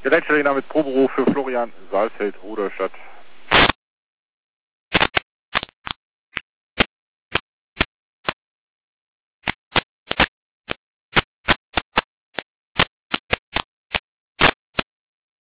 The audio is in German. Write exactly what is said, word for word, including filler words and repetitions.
Der Leitstelle mit Probero für Florian Saalfeld, Rudolstadt.